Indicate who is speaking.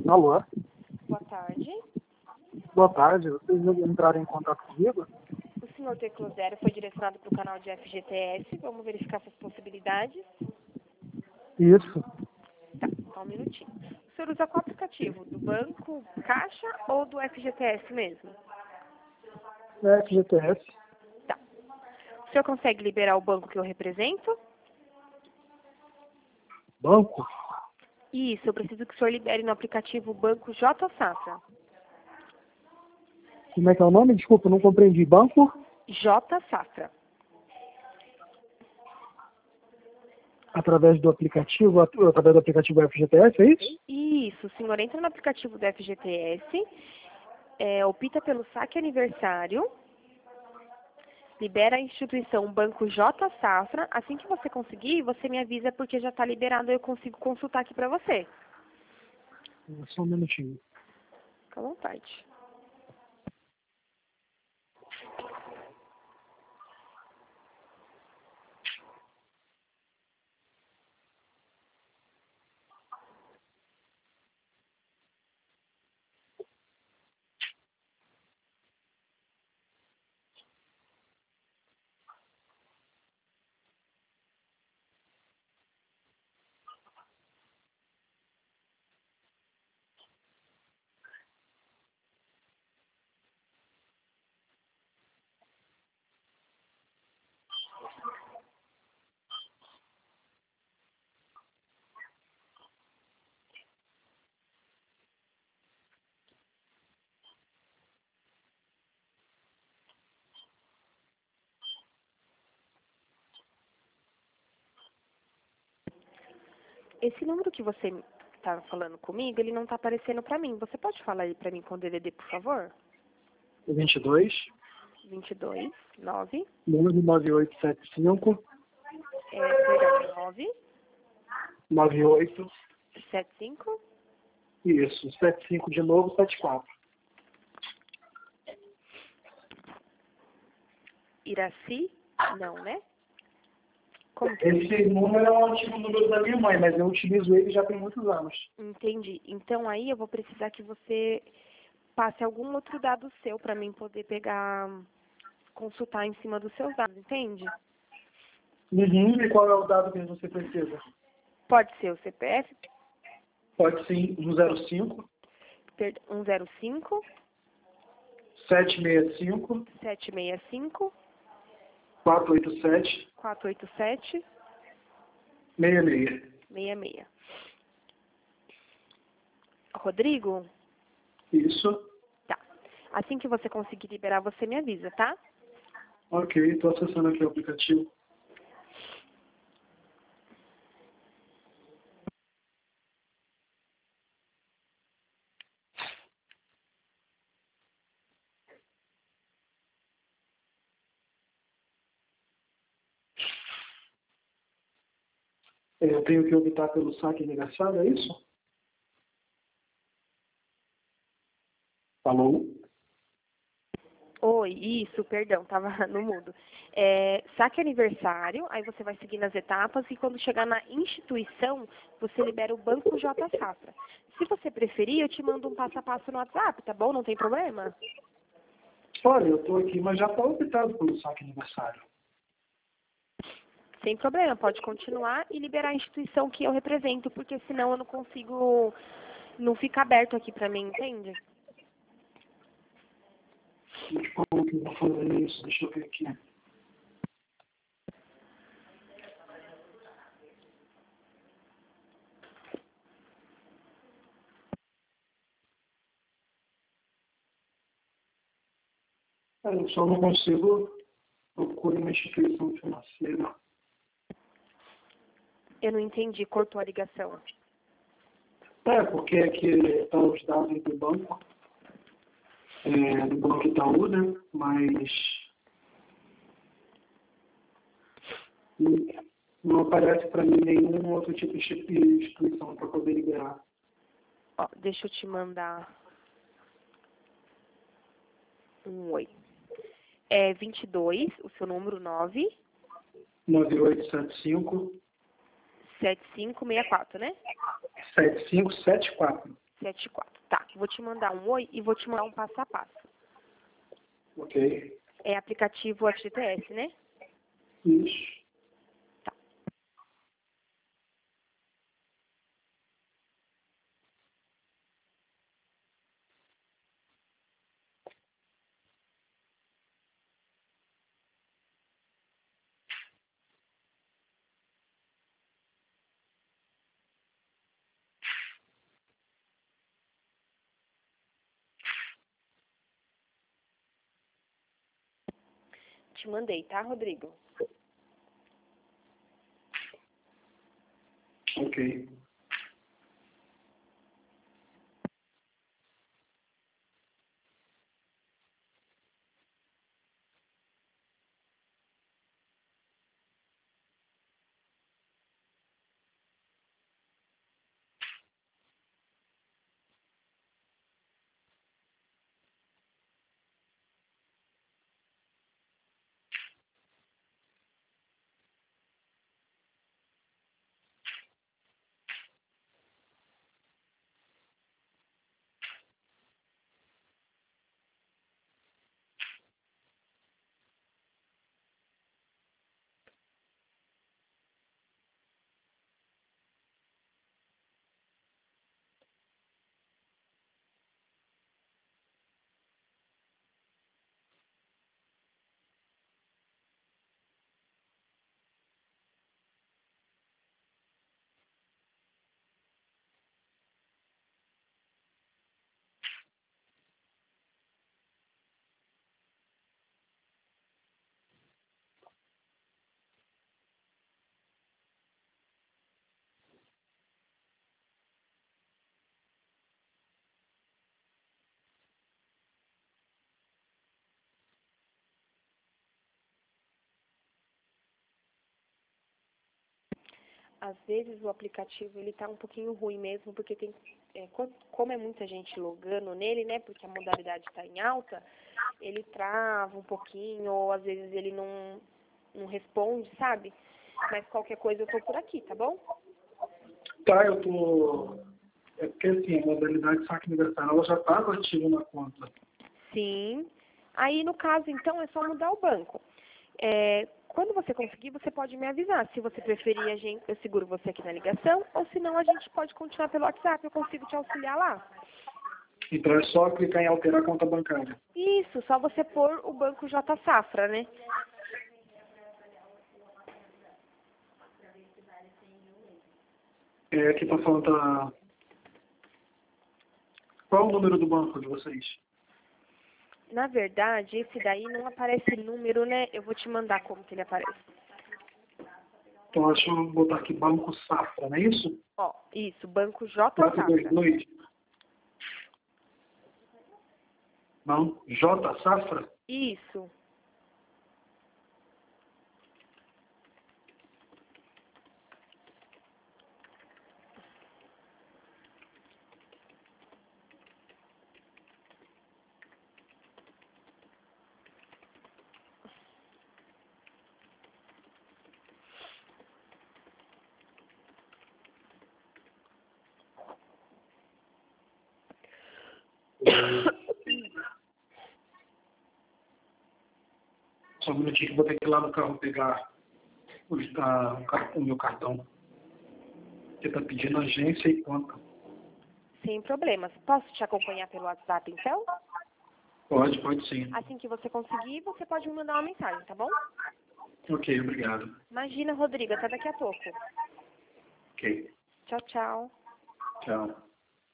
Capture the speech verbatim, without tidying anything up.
Speaker 1: Alô?
Speaker 2: Boa tarde.
Speaker 1: Boa tarde. Vocês entraram em contato comigo?
Speaker 2: O senhor Teclo Zero foi direcionado para o canal de F G T S. Vamos verificar essas possibilidades.
Speaker 1: Isso.
Speaker 2: Tá, só um minutinho. O senhor usa qual aplicativo? Do banco, Caixa ou do F G T S mesmo?
Speaker 1: É F G T S.
Speaker 2: Tá. O senhor consegue liberar o banco que eu represento?
Speaker 1: Banco?
Speaker 2: Isso, eu preciso que o senhor libere no aplicativo Banco J Safra.
Speaker 1: Como é que é o nome? Desculpa, não compreendi. Banco?
Speaker 2: J Safra.
Speaker 1: Através do aplicativo, através do aplicativo F G T S, é isso?
Speaker 2: Isso, o senhor entra no aplicativo do F G T S, é, opta pelo saque aniversário, libera a instituição Banco J Safra. Assim que você conseguir, você me avisa porque já está liberado e eu consigo consultar aqui para você.
Speaker 1: Só um minutinho.
Speaker 2: Fica à vontade. Esse número que você está falando comigo, ele não está aparecendo para mim. Você pode falar aí para mim com o D D D, por favor?
Speaker 1: vinte e dois,
Speaker 2: vinte e dois, nove,
Speaker 1: nove nove oito sete cinco,
Speaker 2: é, perdão, nove,
Speaker 1: nove oito,
Speaker 2: sete cinco,
Speaker 1: isso, sete cinco de novo, sete quatro.
Speaker 2: Iraci? Não, né? Como que é?
Speaker 1: Esse número é o antigo número da minha mãe, mas eu utilizo ele já tem muitos anos.
Speaker 2: Entendi. Então aí eu vou precisar que você passe algum outro dado seu para mim poder pegar, consultar em cima dos seus dados, entende?
Speaker 1: Uhum. E qual é o dado que você precisa?
Speaker 2: Pode ser o C P F,
Speaker 1: Pode ser um zero cinco,
Speaker 2: perdão, um zero cinco,
Speaker 1: sete seis cinco,
Speaker 2: sete seis cinco,
Speaker 1: quatro oito sete,
Speaker 2: quatro oito sete,
Speaker 1: seis seis.
Speaker 2: seis seis. Rodrigo?
Speaker 1: Isso.
Speaker 2: Tá. Assim que você conseguir liberar, você me avisa, tá?
Speaker 1: Ok, estou acessando aqui o aplicativo. É, eu tenho que optar pelo saque aniversário, é isso? Alô?
Speaker 2: Oi, isso, perdão, tava no mudo. É, saque aniversário, aí você vai seguir nas etapas e quando chegar na instituição, você libera o Banco J Safra. Se você preferir, eu te mando um passo a passo no WhatsApp, tá bom? Não tem problema?
Speaker 1: Olha, eu estou aqui, mas já está optado pelo saque aniversário.
Speaker 2: Sem problema, pode continuar e liberar a instituição que eu represento, porque senão eu não consigo, não fica aberto aqui pra mim, entende?
Speaker 1: Mas como que eu vou fazer isso? Deixa eu ver aqui. É, eu só não consigo procurar uma instituição financeira.
Speaker 2: Eu não entendi, cortou a ligação.
Speaker 1: É, porque aqui estão os dados do banco, é, do Banco Itaú, né? Mas não, não aparece para mim nenhum outro tipo de instituição para poder liberar.
Speaker 2: Ó, deixa eu te mandar um oi. É vinte e dois, o seu número nove,
Speaker 1: nove oito sete cinco,
Speaker 2: sete cinco seis quatro, né?
Speaker 1: sete cinco sete quatro.
Speaker 2: sete quatro. Tá, vou te mandar um oi e vou te mandar um passo a passo.
Speaker 1: Ok.
Speaker 2: É aplicativo F G T S, né?
Speaker 1: Isso.
Speaker 2: Tá. Te mandei, tá, Rodrigo?
Speaker 1: Ok.
Speaker 2: Às vezes o aplicativo ele tá um pouquinho ruim mesmo, porque tem, é, co- como é muita gente logando nele, né? Porque a modalidade está em alta, ele trava um pouquinho, ou às vezes ele não, não responde, sabe? Mas qualquer coisa eu tô por aqui, tá bom?
Speaker 1: Tá, eu tô... É porque assim, a modalidade saque universal, ela já estava ativa na conta.
Speaker 2: Sim. Aí no caso, então, é só mudar o banco. É, quando você conseguir, você pode me avisar. Se você preferir, a gente, eu seguro você aqui na ligação, ou se não, a gente pode continuar pelo WhatsApp, eu consigo te auxiliar lá.
Speaker 1: Então é só clicar em alterar conta bancária.
Speaker 2: Isso, só você pôr o banco J Safra, né?
Speaker 1: É, aqui tá falando a... Qual o número do banco de vocês?
Speaker 2: Na verdade, esse daí não aparece número, né? Eu vou te mandar como que ele aparece.
Speaker 1: Então deixa eu botar aqui Banco Safra, não é isso?
Speaker 2: Ó, isso, banco J
Speaker 1: quatro dois
Speaker 2: Safra.
Speaker 1: dois. Não, J Safra?
Speaker 2: Isso.
Speaker 1: Só um minutinho que eu vou ter que ir lá no carro pegar os, a, o car- o meu cartão. Porque tá pedindo agência e conta.
Speaker 2: Sem problemas. Posso te acompanhar pelo WhatsApp, então?
Speaker 1: Pode, pode sim.
Speaker 2: Assim que você conseguir, você pode me mandar uma mensagem, tá bom?
Speaker 1: Ok, obrigado.
Speaker 2: Imagina, Rodrigo, até daqui a pouco.
Speaker 1: Ok,
Speaker 2: Tchau, tchau.
Speaker 1: tchau.